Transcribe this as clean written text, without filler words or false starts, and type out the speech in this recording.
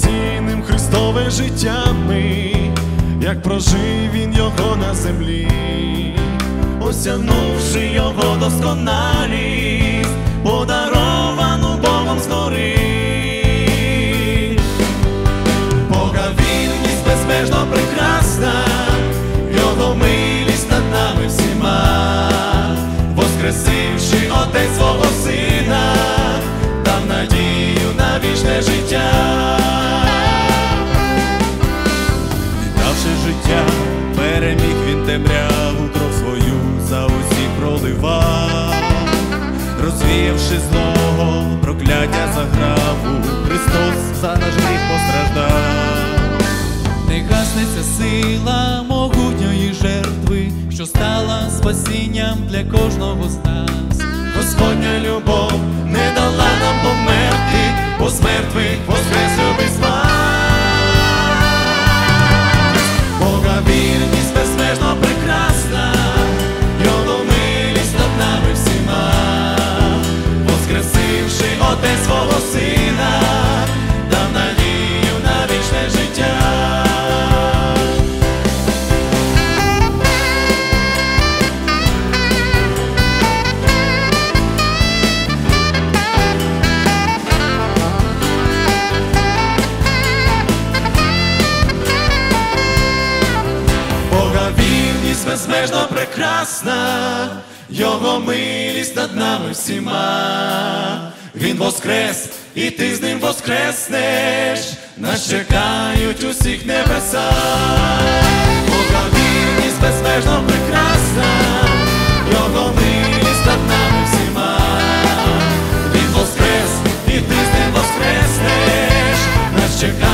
спасінним Христове життя ми, як прожив Він його на землі, осягнувши його досконалість, подаровану Богом згори. Бога вірність безмежно прекрасна, його милість над нами всіма, воскресивши Отець свого Сина, дав надію на вічне життя. Віддавши життя, переміг Він темряву, кров свою за усіх проливав, розвіявши злого прокляття заграву, Христос за наш гріх постраждав. Не гаснеться сила могутньої жертви, що стала спасінням для кожного з нас. Господня любов не дала нам померти, бо з мертвих воскрес любить спас. Бога вірність безмежно прекрасна, його милість над нами всіма, воскресивши Отець свого Сина, дав надію на вічне життя. Безмежно прекрасна, його милість над нами всіма. Він воскрес, і ти з ним воскреснеш, нас чекають усіх небеса. Бога вірність безмежно прекрасна, його милість над нами всіма. Він воскрес, і ти з ним воскреснеш, нас чекають.